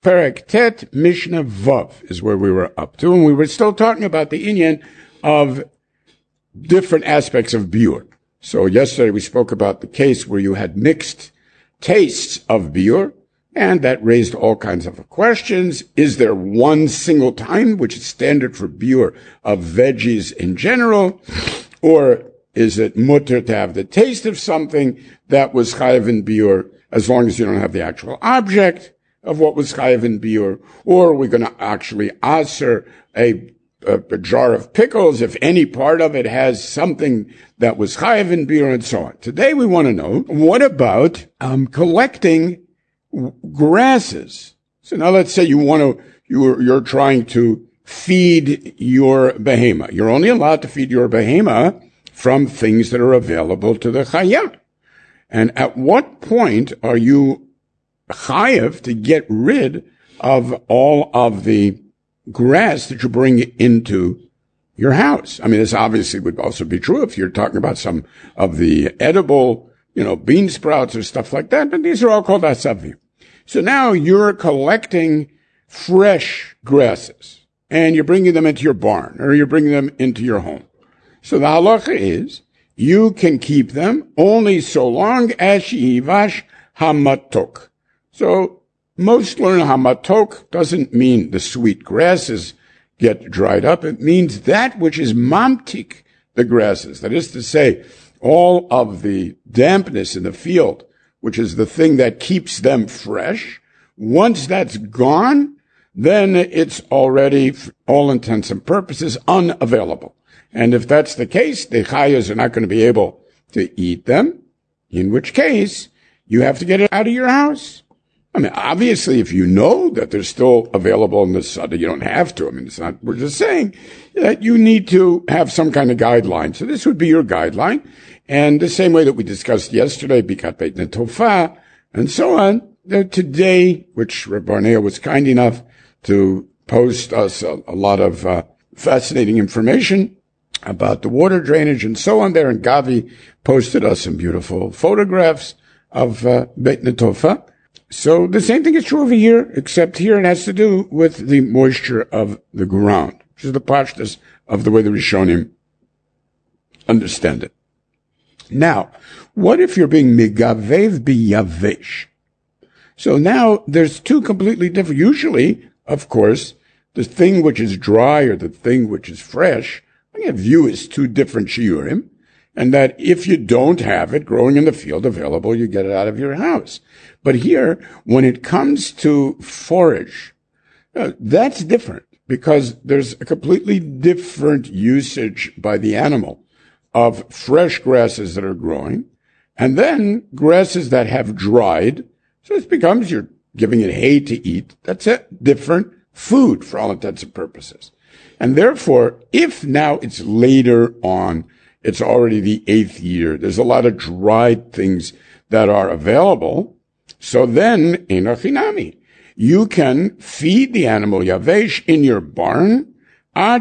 Perek Tet Mishnah Vav is where we were up to, and we were still talking about the inyan of different aspects of biur. So yesterday we spoke about the case where you had mixed tastes of biur, and that raised all kinds of questions. Is there one single time, which is standard for biur of veggies in general, or is it mutter to have the taste of something that was chayav in biur, as long as you don't have the actual object of what was chayav in biur, or are we going to actually aser a jar of pickles if any part of it has something that was chayav in biur, and so on. Today we want to know, what about collecting grasses? So now let's say you're trying to feed your behemoth. You're only allowed to feed your behemoth from things that are available to the chaya. And at what point are you chayav to get rid of all of the grass that you bring into your house? I mean, this obviously would also be true if you're talking about some of the edible, bean sprouts or stuff like that, but these are all called asavim. So now you're collecting fresh grasses and you're bringing them into your barn or you're bringing them into your home. So the halacha is you can keep them only so long as she'ivash hamatok. So most learn hamatok doesn't mean the sweet grasses get dried up. It means that which is mamtik, the grasses. That is to say, all of the dampness in the field, which is the thing that keeps them fresh. Once that's gone, then it's already, for all intents and purposes, unavailable. And if that's the case, the chayas are not going to be able to eat them, in which case you have to get it out of your house. I mean, obviously, if you know that they're still available in the sun, you don't have to. I mean, it's not, we're just saying that you need to have some kind of guideline. So this would be your guideline. And the same way that we discussed yesterday, Bikat Beit Netofa, and so on, today, which Reb Barnea was kind enough to post us a lot of fascinating information about the water drainage and so on there, and Gavi posted us some beautiful photographs of Beit Netofa. So the same thing is true over here, except here it has to do with the moisture of the ground, which is the pashtus of the way the Rishonim understand it. Now, what if you're being megavev biyavesh? So now there's two completely different. Usually, of course, the thing which is dry or the thing which is fresh, I view as two different shiurim, and that if you don't have it growing in the field available, you get it out of your house. But here, when it comes to forage, that's different because there's a completely different usage by the animal of fresh grasses that are growing, and then grasses that have dried. So it becomes you're giving it hay to eat. That's a different food for all intents and purposes. And therefore, if now it's later on, it's already the 8th year, there's a lot of dried things that are available, so then, enochinami, you can feed the animal yavesh in your barn. Now,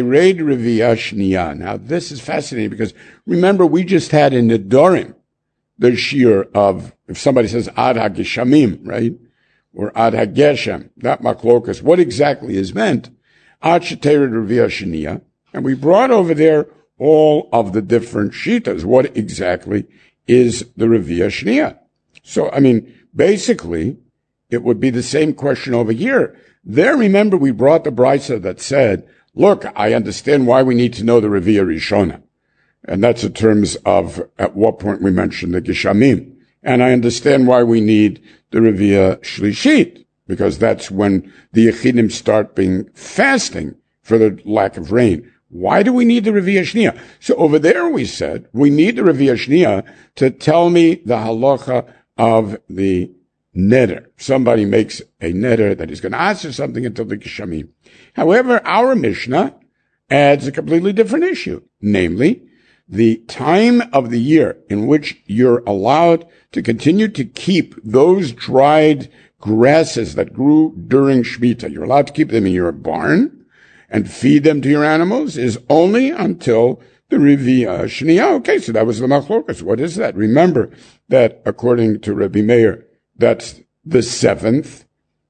this is fascinating because remember, we just had in Nedorim the shiur of, if somebody says ad hageshamim, right? Or ad hageshem, that maklokas, what exactly is meant? Ad shetered revia shnia. And we brought over there all of the different shitas. What exactly is the revia shnia? So, basically, it would be the same question over here. There, remember, we brought the brisa that said, look, I understand why we need to know the Revia Rishona. And that's in terms of at what point we mentioned the Geshamim. And I understand why we need the Revia Shlishit, because that's when the Yechidim start being fasting for the lack of rain. Why do we need the Revia Shnia? So over there we said, we need the Revia Shnia to tell me the halacha of the neder. Somebody makes a neder that he's going to answer something until the Geshamim. However, our Mishnah adds a completely different issue, namely the time of the year in which you're allowed to continue to keep those dried grasses that grew during Shemitah. You're allowed to keep them in your barn and feed them to your animals is only until the Revia Shnia. Okay, so that was the machlokas. What is that? Remember that according to Rabbi Meir, that's the 7th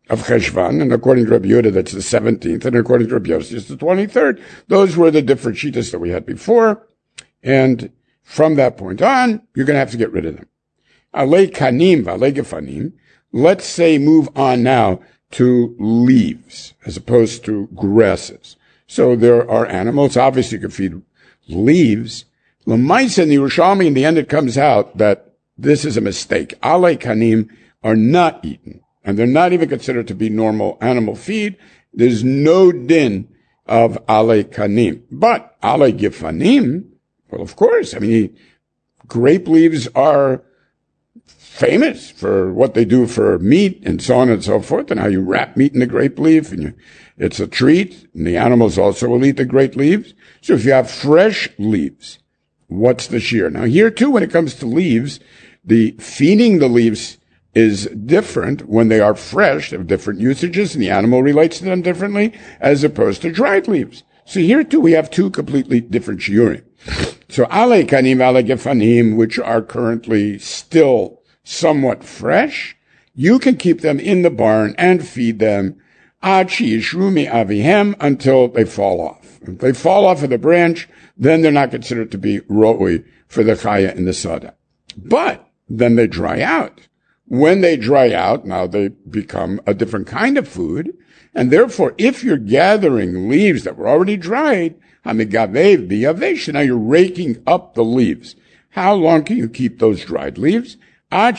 of Cheshvan, and according to Rabbi Yehuda, that's the 17th, and according to Rabbi Yossi, it's the 23rd. Those were the different shitas that we had before, and from that point on, you're going to have to get rid of them. Alei kanim v'alei gefanim. Let's say move on now to leaves as opposed to grasses. So there are animals. Obviously, you can feed leaves. L'maisa in the Yerushalmi, in the end, it comes out that this is a mistake. Alei kanim are not eaten, and they're not even considered to be normal animal feed. There's no din of alei kanim. But alei gefanim, well, of course. I mean, grape leaves are famous for what they do for meat and so on and so forth, and how you wrap meat in the grape leaf, and it's a treat, and the animals also will eat the grape leaves. So if you have fresh leaves, what's the shear? Now here too, when it comes to leaves, the feeding the leaves is different when they are fresh. They have different usages, and the animal relates to them differently, as opposed to dried leaves. So here too, we have two completely different shiurim. So alei kanim, alei gefanim, which are currently still somewhat fresh, you can keep them in the barn and feed them ad she'yishru mi'avihem, until they fall off. If they fall off of the branch, then they're not considered to be ro'ui for the chaya in the sada. But then they dry out. When they dry out, now they become a different kind of food, and therefore, if you're gathering leaves that were already dried, hamigavev biyavesh, now you're raking up the leaves. How long can you keep those dried leaves? Here,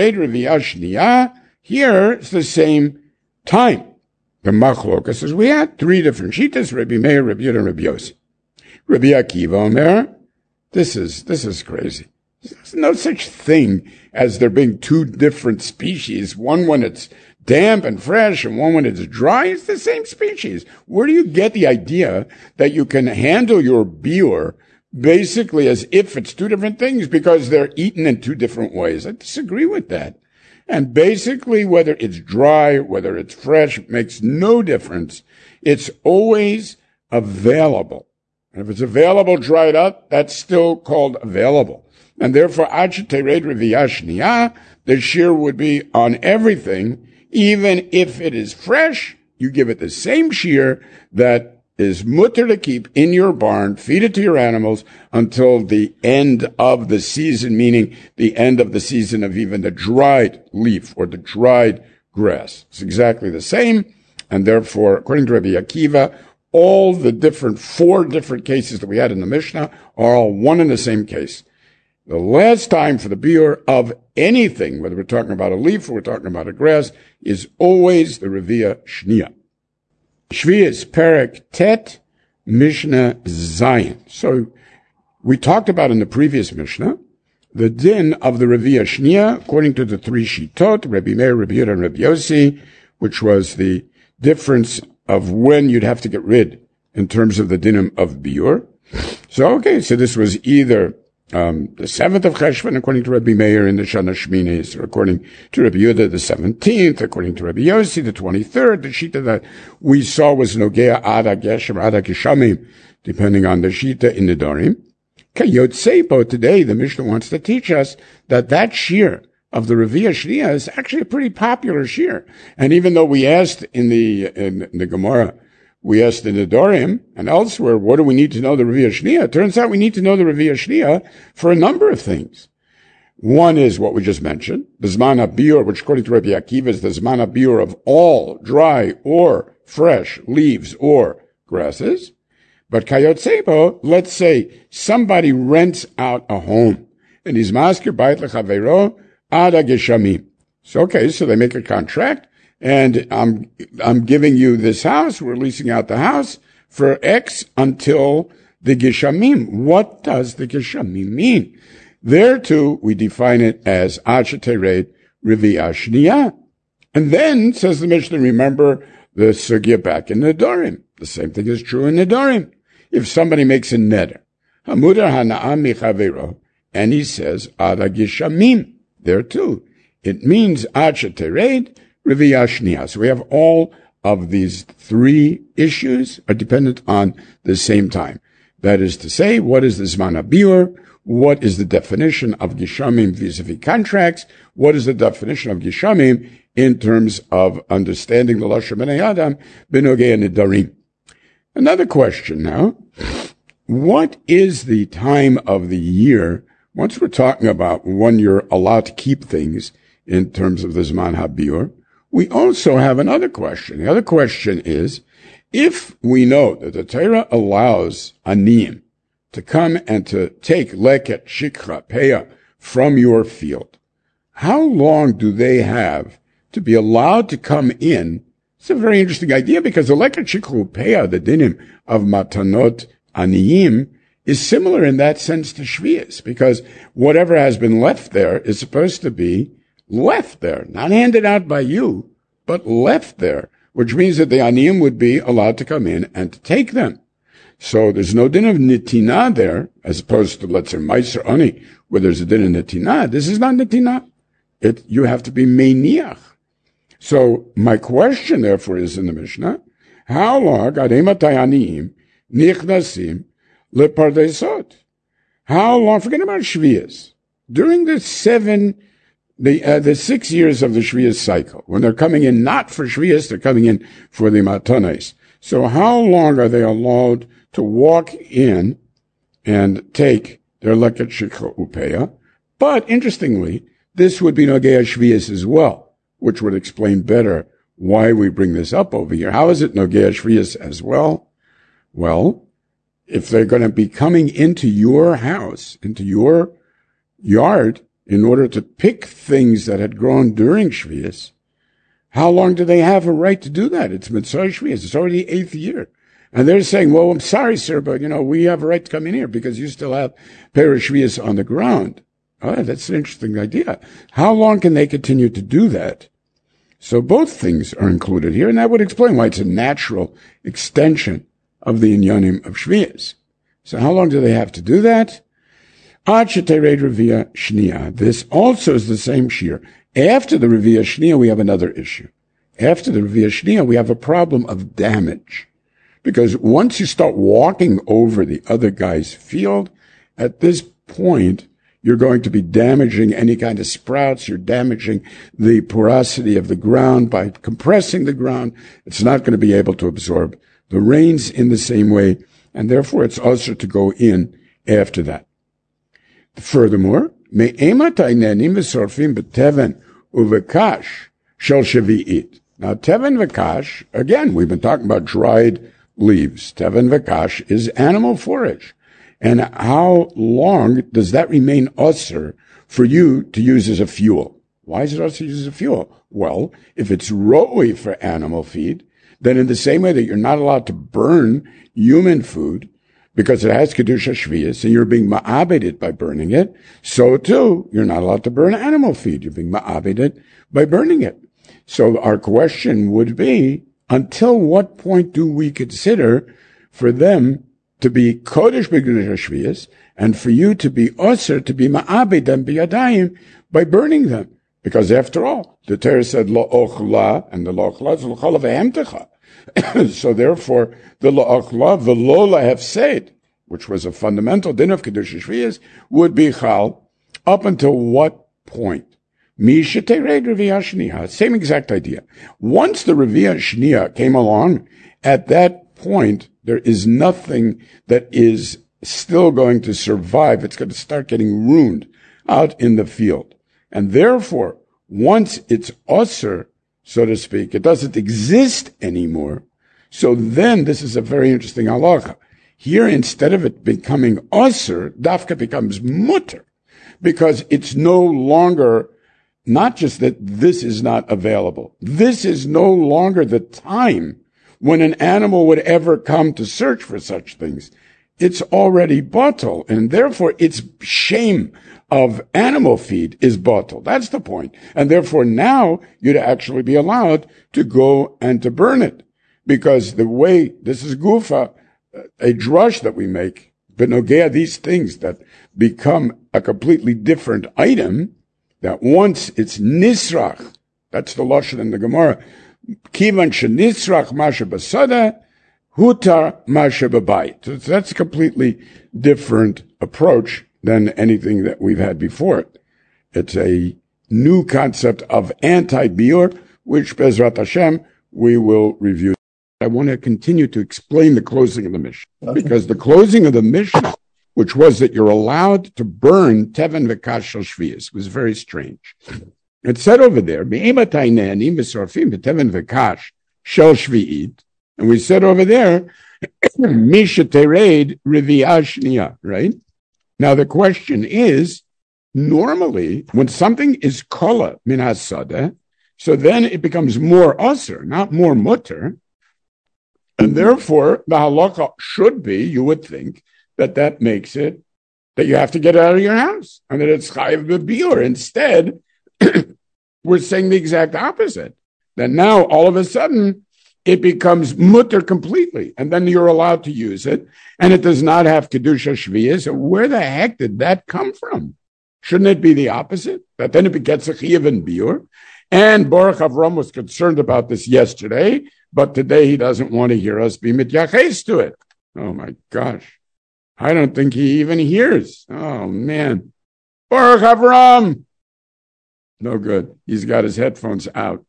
it's the same time. The machlokas says we had three different shitas: Rabbi Meir, Rabbi Yehuda, and Rabbi Yossi. Rabbi Akiva Omer, this is crazy. There's no such thing as there being two different species. One when it's damp and fresh, and one when it's dry. It's the same species. Where do you get the idea that you can handle your biur basically as if it's two different things because they're eaten in two different ways? I disagree with that. And basically, whether it's dry, whether it's fresh, makes no difference. It's always available. And if it's available dried up, that's still called available. And therefore, the shear would be on everything. Even if it is fresh, you give it the same shear that is mutter to keep in your barn, feed it to your animals until the end of the season, meaning the end of the season of even the dried leaf or the dried grass. It's exactly the same, and therefore, according to Rabbi Akiva, all the four different cases that we had in the Mishnah are all one and the same case. The last time for the biur of anything, whether we're talking about a leaf or we're talking about a grass, is always the Revi'ah Shniya. Shvi'is Perek Tet Mishnah Zayin. So we talked about in the previous Mishnah the din of the Revi'ah Shniya according to the three shitot, Rabbi Meir, Rabbi Yehuda, and Rabbi Yossi, which was the difference of when you'd have to get rid in terms of the dinim of biur. So this was either the 7th of Cheshvan, according to Rabbi Meir, in the Shana Shminis, or according to Rabbi Yehuda, the 17th, according to Rabbi Yossi, the 23rd. The Shita that we saw was Nogea Ada Geshem, Ada Geshamim, depending on the Shita in the Dorim. Kayot Seipo, today, the Mishnah wants to teach us that shear of the Revi'ah Shniya is actually a pretty popular shear. And even though we asked in the Gemara, we asked in the Dorim and elsewhere, what do we need to know the Revi'ah Shniya? It turns out we need to know the Revi'ah Shniya for a number of things. One is what we just mentioned, the Zman HaBiur, which according to Rabbi Akiva is the Zman HaBiur of all dry or fresh leaves or grasses. But Kayot Seibo, let's say somebody rents out a home and he's maskir bait lechaveiro ada geshamim. So they make a contract. And I'm giving you this house, we're leasing out the house for X until the Geshamim. What does the Geshamim mean? There too, we define it as Achetered Revi'ah Shniya. And then, says the Mishnah, remember the Sugya back in the Dorim. The same thing is true in the Dorim. If somebody makes a neder, Hamudar Hana'am Michavero, and he says Ada Geshamim, there too, it means Achetered Revi'ah Shniya. So we have all of these three issues are dependent on the same time. That is to say, what is the Zman HaBiur? What is the definition of Geshamim vis-a-vis contracts? What is the definition of Geshamim in terms of understanding the Lashon Bnei Adam b'nogei nidarim. Another question now. What is the time of the year, once we're talking about when you're allowed to keep things in terms of the Zman HaBiur, we also have another question. The other question is, if we know that the Torah allows aniyim to come and to take leket, shikha, peah from your field, how long do they have to be allowed to come in? It's a very interesting idea because the leket, shikha, peah, the dinim of matanot aniyim, is similar in that sense to shvius, because whatever has been left there is supposed to be left there, not handed out by you, but left there, which means that the aniyim would be allowed to come in and to take them. So there's no din of nitina there, as opposed to, let's say, meiser ani, where there's a din of nitina. This is not nitina. You have to be meiniach. So my question, therefore, is in the Mishnah, how long, adei matai aniyim, nichnasim lepardesot? How long, forget about shvius, during the 6 years of the shvius cycle, when they're coming in not for shvius, they're coming in for the matanes. So how long are they allowed to walk in and take their leket, shikha, upeya? But interestingly, this would be nogei shvius as well, which would explain better why we bring this up over here. How is it nogei shvius as well? Well, if they're going to be coming into your house, into your yard, in order to pick things that had grown during shvius, how long do they have a right to do that? It's mitzvah shvius. It's already the 8th year. And they're saying, well, I'm sorry, sir, but, we have a right to come in here because you still have perish shvius on the ground. Oh, that's an interesting idea. How long can they continue to do that? So both things are included here, and that would explain why it's a natural extension of the inyanim of shvius. So how long do they have to do that? Ad shetered revia shnia. This also is the same shear. After the revia shnia, we have another issue. After the revia shnia, we have a problem of damage. Because once you start walking over the other guy's field, at this point, you're going to be damaging any kind of sprouts. You're damaging the porosity of the ground by compressing the ground. It's not going to be able to absorb the rains in the same way, and therefore it's also to go in after that. Furthermore, me'ematai nenim v'sorfim b'teven uvekash shel shavi'it. Now, teven v'kash, again, we've been talking about dried leaves. Teven v'kash is animal forage. And how long does that remain usher for you to use as a fuel? Why is it usher to use as a fuel? Well, if it's roi for animal feed, then in the same way that you're not allowed to burn human food because it has kedusha shvius and you're being ma'abeded by burning it, so too you're not allowed to burn animal feed. You're being ma'abeded by burning it. So our question would be, until what point do we consider for them to be kodesh b'kedusha shvius and for you to be osir, to be ma'abed them b'yadayim by burning them? Because after all, the Torah said lo ochla, and the lo ochla is lo chola v'hemtecha. So therefore, the lo ochla v'lo lahefsed, which was a fundamental din of kedusha shvius, would be chal up until what point? Misha tered revia shniya. Same exact idea. Once the revia shniya came along, at that point, there is nothing that is still going to survive. It's going to start getting ruined out in the field. And therefore, once it's usher, so to speak, it doesn't exist anymore. So then this is a very interesting halacha. Here, instead of it becoming usher, dafka becomes mutter, because it's no longer, not just that this is not available. This is no longer the time when an animal would ever come to search for such things. It's already bottle, and therefore its shame of animal feed is bottle. That's the point. And therefore now you'd actually be allowed to go and to burn it. Because the way, this is gufa, a drush that we make, but nogea, these things that become a completely different item, that once it's nisrach, that's the lashon in the Gemara, kivan shenisrach masha basada, hutar masha babayit. So that's a completely different approach than anything that we've had before it. It's a new concept of anti-biur, which Bezrat Hashem we will review. I want to continue to explain the closing of the Mishnah, because the closing of the Mishnah, which was that you're allowed to burn Teven V'Kash Shel Shviyas, was very strange. It said over there, Teven V'Kash Shel Shviyit, and we said over there, Misha Tered Riviyah Shniya, right? Now the question is, normally when something is kola min hasadeh, so then it becomes more aser, not more mutter. And therefore, the halakha should be, you would think, that makes it that you have to get out of your house and that it's chayiv b'biur. Instead, we're saying the exact opposite. That now, all of a sudden, it becomes mutter completely, and then you're allowed to use it, and it does not have kedusha shviyah. So where the heck did that come from? Shouldn't it be the opposite? That then it gets a chayiv and biur. And Baruch Avram was concerned about this yesterday, but today he doesn't want to hear us be mityaches to it. Oh my gosh. I don't think he even hears. Oh man. Baruch Avram. No good. He's got his headphones out.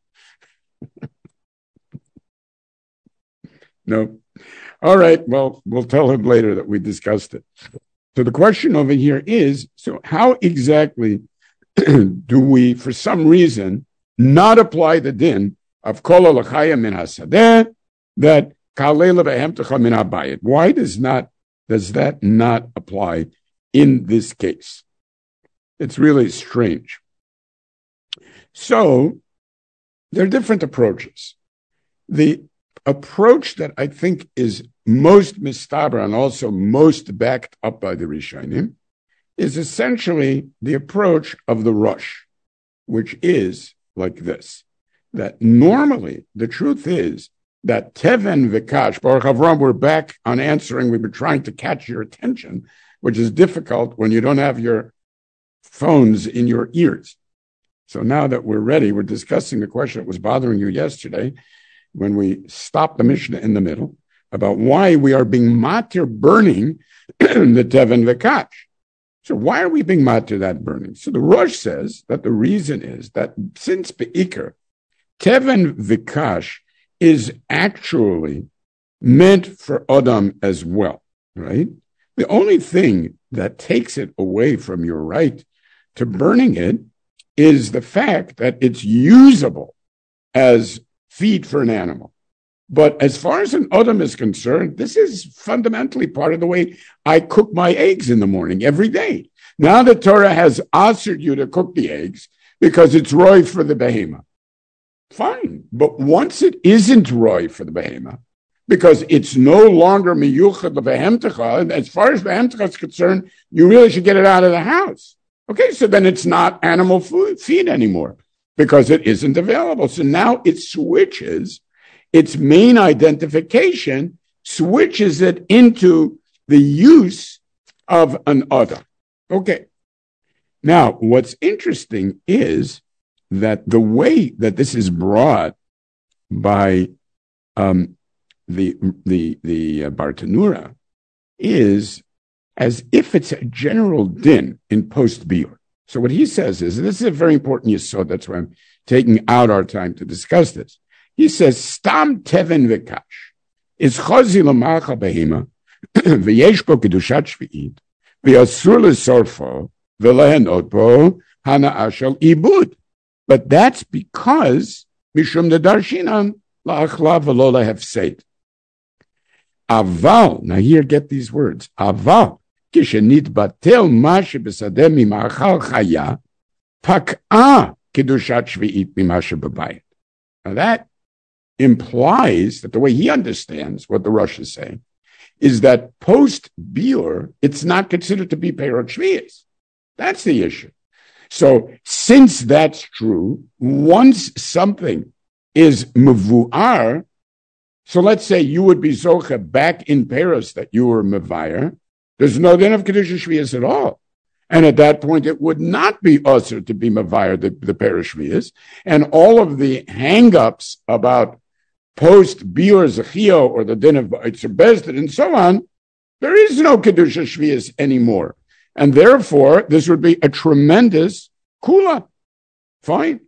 No. All right. Well, we'll tell him later that we discussed it. So the question over here is, so how exactly do we, for some reason, not apply the din of kol alachaya min hasadeh that kalela behemtecha min habayit? Why does that not apply in this case? It's really strange. So there are different approaches. The approach that I think is most mistaber and also most backed up by the Rishonim is essentially the approach of the Rosh, which is like this, that normally the truth is that Teven V'Kash, Baruch Avram, we're back on answering. We've been trying to catch your attention, which is difficult when you don't have your phones in your ears. So now that we're ready, we're discussing the question that was bothering you yesterday when we stopped the Mishnah in the middle about why we are being matir burning the Teven V'Kash. So why are we being matir that burning? So the Rosh says that the reason is that since Be'ikr, Teven V'Kash is actually meant for Adam as well, right? The only thing that takes it away from your right to burning it is the fact that it's usable as feed for an animal. But as far as an Adam is concerned, this is fundamentally part of the way I cook my eggs in the morning every day. Now the Torah has asked you to cook the eggs because it's roy for the behemoth. Fine. But once it isn't roy for the behemoth, because it's no longer miyuchad levehemtecha, and as far as behemtecha is concerned, you really should get it out of the house. Okay, so then it's not animal feed anymore because it isn't available. So now it switches its main identification, switches it into the use of an Adam. Okay. Now, what's interesting is that the way that this is brought by the Bartanura is as if it's a general din in post-biur. So what he says is, this is a very important yesod, that's why I'm taking out our time to discuss this. He says, Stam Teven V'Kash is chazi l'malcha behema v'yesh bo kedushat shvi'it v'yasur l'sorfo v'lehenot bo hana'a shel ibud. But that's because mishum de darshinan la'achla v'lo lehefsed. Aval, now here get these words, aval, kishenit batel ma shebesadeh mimachal chaya pak'a kedushat shvi'it mima shebebayit. Now that implies that the way he understands what the Rosh is saying is that post-biur, it's not considered to be Perot Shviyas. That's the issue. So since that's true, once something is mevu'ar, so let's say you would be zocha back in Paris that you were mevayer, there's no din of Kedusha Shviyas at all. And at that point, it would not be usher to be mevayer, the Paris Shviyas. And all of the hang-ups about post-biur zechio or the din of Ba'itzer Bezdin and so on, there is no Kedusha Shviyas anymore. And therefore, this would be a tremendous kula. Fine.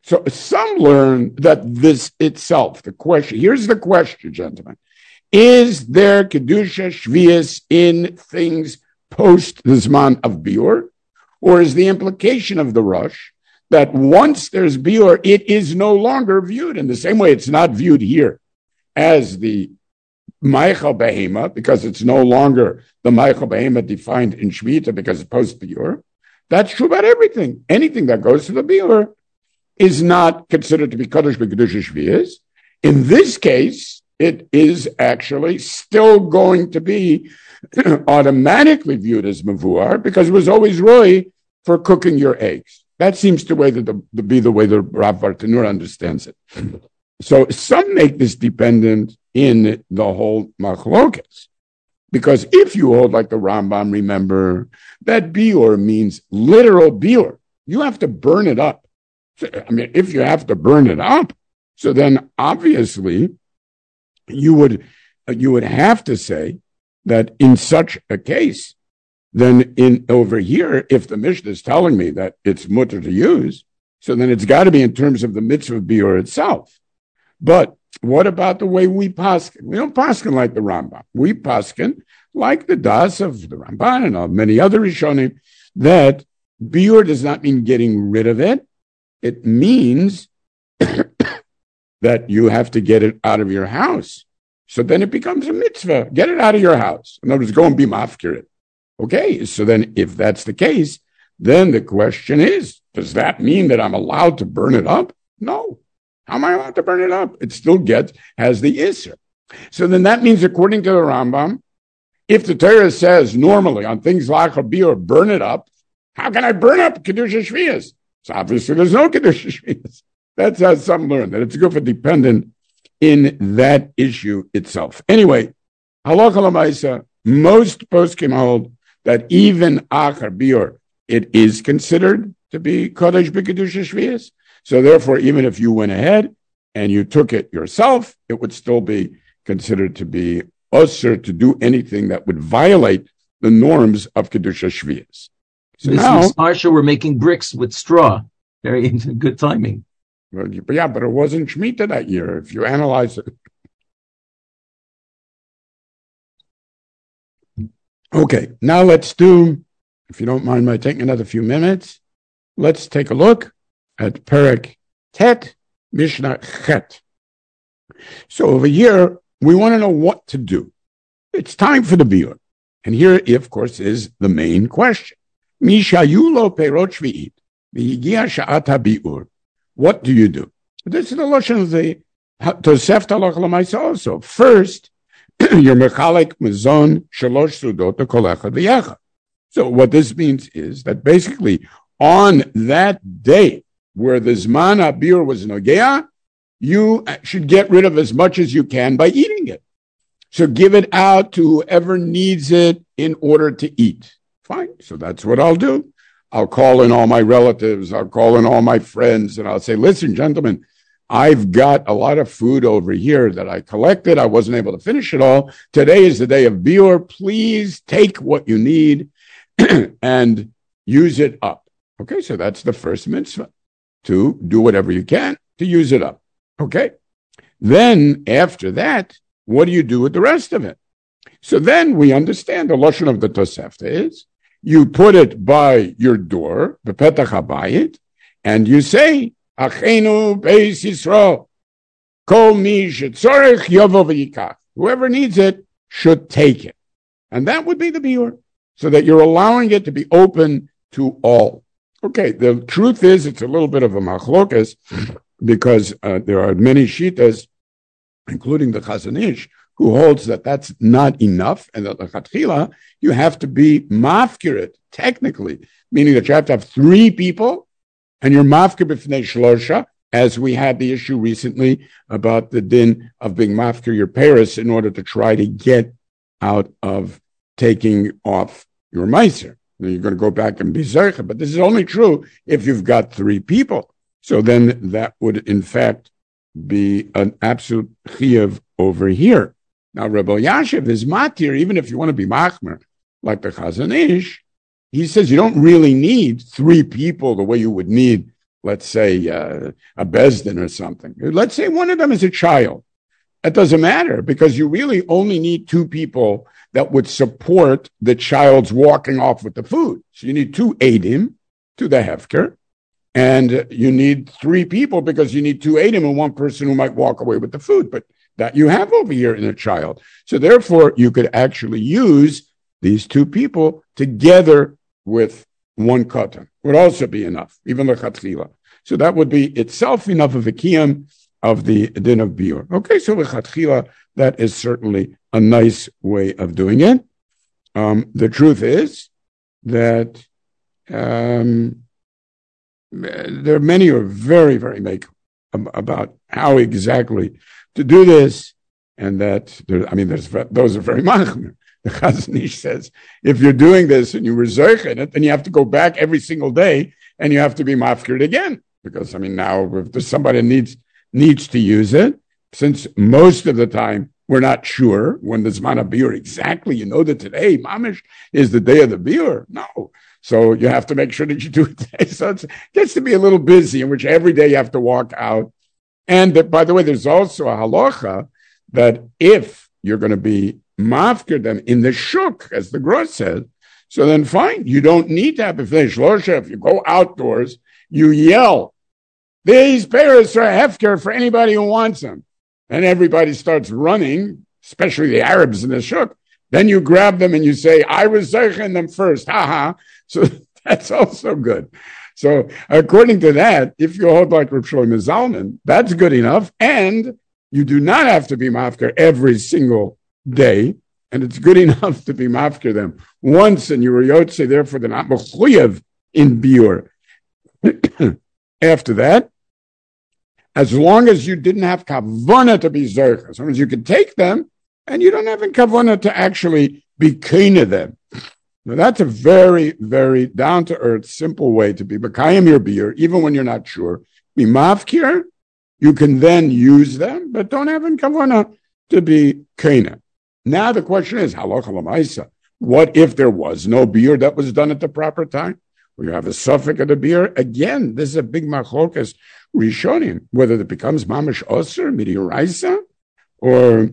So some learn that this itself, the question, here's the question, gentlemen. Is there Kedusha Shvius in things post the Zman of Biur? Or is the implication of the Rosh that once there's Biur, it is no longer viewed in the same way it's not viewed here as the Meichel Behema, because it's no longer the Meichel Behema defined in Shemitah because it's post Biur. That's true about everything. Anything that goes to the Biur is not considered to be Kadosh B'Kedusha Shvius. In this case, it is actually still going to be automatically viewed as Mavuar because it was always Roy for cooking your eggs. That seems to be the way the Rav Bartanura understands it. So some make this dependent in the whole Machlokas. Because if you hold like the Rambam, remember, that Biur means literal Biur. You have to burn it up. I mean, if you have to burn it up, so then obviously you would have to say that in such a case, then in over here, if the Mishnah is telling me that it's mutter to use, so then it's got to be in terms of the mitzvah Biur itself. But what about the way we paskin? We don't paskin like the Rambam. We paskin like the das of the Ramban and of many other Rishonim, that Biur does not mean getting rid of it. It means that you have to get it out of your house. So then it becomes a mitzvah. Get it out of your house. In other words, go and be mafkir it. Okay, so then if that's the case, then the question is, does that mean that I'm allowed to burn it up? No. How am I allowed to burn it up? It still has the Isser. So then that means, according to the Rambam, if the Torah says normally on things like a Biur, burn it up, how can I burn up Kedusha Shvius? So obviously there's no Kedusha Shvius. That's how some learn, that it's good for dependent in that issue itself. Anyway, Halacha L'Maisa, most poskim hold that even Achar Biur, it is considered to be Kodesh B'Kedusha Shvius. So therefore, even if you went ahead and you took it yourself, it would still be considered to be usher to do anything that would violate the norms of Kedusha Shvius. So now, Marsha, we're making bricks with straw. Very good timing. But it wasn't Shemitah that year, if you analyze it. Okay, now let's do, if you don't mind my taking another few minutes, let's take a look at Perek Tet, Mishnah Chet. So over here, we want to know what to do. It's time for the Biur. And here, of course, is the main question. Mishayulo perot shvi'it, v'higia sha'at habiur. What do you do? This is the lashon of the Tosefta Halacha L'Maisa also. First, your mechalek mezon shalosh sudot kolechad v'yechad. So what this means is that basically on that day where the Zman HaBiur was Nogea, you should get rid of as much as you can by eating it. So give it out to whoever needs it in order to eat. Fine. So that's what I'll do. I'll call in all my relatives. I'll call in all my friends and I'll say, listen, gentlemen, I've got a lot of food over here that I collected. I wasn't able to finish it all. Today is the day of Biur. Please take what you need and use it up. Okay. So that's the first mitzvah, to do whatever you can to use it up. Okay. Then after that, what do you do with the rest of it? So then we understand the lashon of the Tosefta is you put it by your door, the Petach HaBayit, and you say, Achenu Beis Yisrael, Kol Mi Shetzorech Yovo V'yikach. Whoever needs it should take it. And that would be the Biur, so that you're allowing it to be open to all. Okay, the truth is it's a little bit of a machlokas because there are many shitas, including the Chazon Ish, who holds that that's not enough, and that the Chatchila, you have to be mafkirit, technically, meaning that you have to have 3 people, and you're mafkir b'fnei shlosha, as we had the issue recently about the din of being mafkir your Paris in order to try to get out of taking off your meiser. Then you're going to go back and be zercha, but this is only true if you've got 3 people. So then that would, in fact, be an absolute chiyuv over here. Now, Rebbe Yashiv is matir, even if you want to be machmer, like the Chazon Ish, he says you don't really need 3 people the way you would need let's say a Besdin or something. Let's say one of them is a child. That doesn't matter because you really only need two people that would support the child's walking off with the food. So you need two Eidim to the Hefker, and you need three people because you need two Eidim and one person who might walk away with the food. But that you have over here in a child. So therefore, you could actually use these two people together with one katan. Would also be enough, even lechatchila. So that would be itself enough of a kiyam of the din of biur. Okay, so lechatchila, that is certainly a nice way of doing it. The truth is that there are many who are very, very make about how exactly to do this, and that those are very machmir. The Chazon Ish says, if you're doing this and you reserve in it, then you have to go back every single day and you have to be mafkired again. Because, now if there's somebody that needs to use it, since most of the time we're not sure when the Zman HaBiur exactly, you know that today, Mamish, is the day of the Biur. No. So you have to make sure that you do it today. So it gets to be a little busy in which every day you have to walk out. And by the way, there's also a halacha that if you're going to be mafkir them in the shuk, as the Gross says, so then fine, you don't need to have a finish losha. If you go outdoors, you yell, these peiros are hefker for anybody who wants them. And everybody starts running, especially the Arabs in the shuk. Then you grab them and you say, I was zeichen them first. Ha. So that's also good. So according to that, if you hold like Reb Shlomo Zalman, that's good enough. And you do not have to be mafker every single day. And it's good enough to be mafker them once, and you were yotze, therefore they're not mechuyev in biur. After that, as long as you didn't have kavanah to be zercha, as long as you could take them, and you don't have a kavanah to actually be kina them. Now that's a very, very down-to-earth, simple way to be b'kayim your biur, even when you're not sure. Be mafkir, you can then use them, but don't have a kavanah to be kina. Now the question is, halacha l'maisa, what if there was no biur that was done at the proper time? Or you have a suffix of the biur? Again, this is a big machlokas rishonim, whether it becomes mamash osir, midiraisa, or,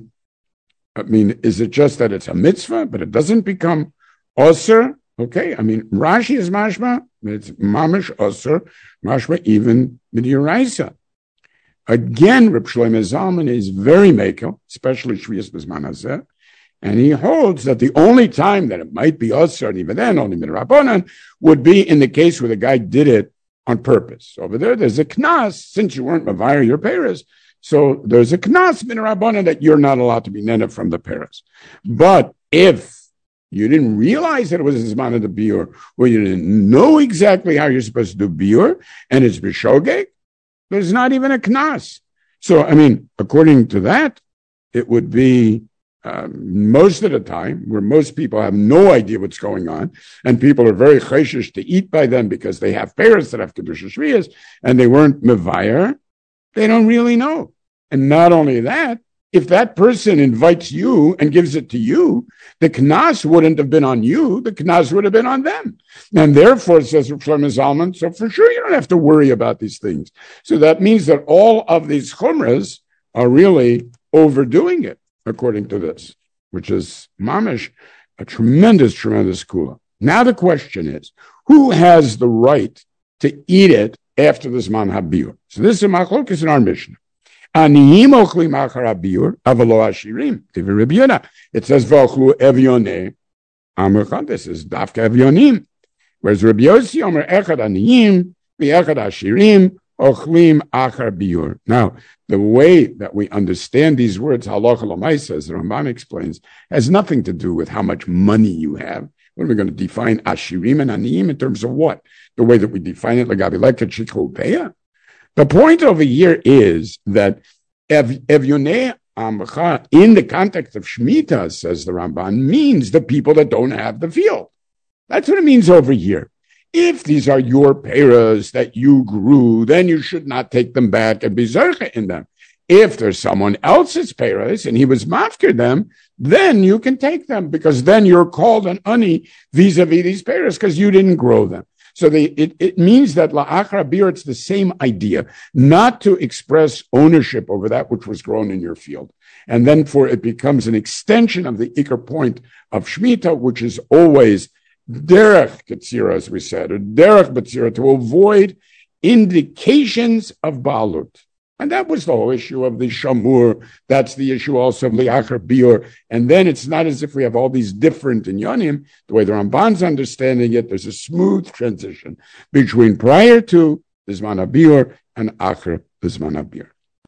is it just that it's a mitzvah, but it doesn't become osir? Okay, Rashi is mashma, it's mamash osir, mashma even midiraisa. Again, Reb Shlomo Zalman is very mekel, especially Shviyas B'zman Hazeh, and he holds that the only time that it might be osir, and even then only midrabanan, would be in the case where the guy did it on purpose. Over there's a knas, since you weren't mavayir your peiros, so there's a knas midrabanan that you're not allowed to be nena from the peiros. But if you didn't realize that it was a zman of the biur, or you didn't know exactly how you're supposed to do biur, and it's b'shogeg, there's not even a knas. So, according to that, it would be most of the time where most people have no idea what's going on, and people are very chayshish to eat by them because they have parents that have kedusha shviyas, and they weren't mevayer, they don't really know. And not only that, if that person invites you and gives it to you, the knas wouldn't have been on you, the knas would have been on them. And therefore, says Reb Shlomo Zalman, so for sure you don't have to worry about these things. So that means that all of these chumras are really overdoing it, according to this, which is mamish, a tremendous, tremendous kula. Now the question is, who has the right to eat it after the Zman HaBiur? So this is a machlokes in our Mishnah. Aniyim ochlim achar habiur, avalo ashirim. It says v'ochlu evyoneh amrcha. This is dafka evyonim. Whereas Rabbi Yossi omer echad aniyim v'echad ashirim ochlim achar biur. Now, the way that we understand these words, halacha l'maisa, as the Ramban explains, has nothing to do with how much money you have. What are we going to define ashirim and aniyim in terms of what? The way that we define it, l'gabi leket shikhu peya. The point over here is that Evyonei Amcha, in the context of Shemitah, says the Ramban, means the people that don't have the field. That's what it means over here. If these are your peiros that you grew, then you should not take them back and be zercha in them. If there's someone else's peiros and he was mafkir them, then you can take them because then you're called an ani vis-a-vis these peiros because you didn't grow them. So it means that la'achar bir, it's the same idea, not to express ownership over that which was grown in your field. And then it becomes an extension of the ikar point of Shemitah, which is always derech ketzira, as we said, or derech betzira, to avoid indications of balut. And that was the whole issue of the shamur. That's the issue also of liachar biur. And then it's not as if we have all these different inyanim. The way the Ramban's understanding it, there's a smooth transition between prior to the zman habiur and achar the zman habiur.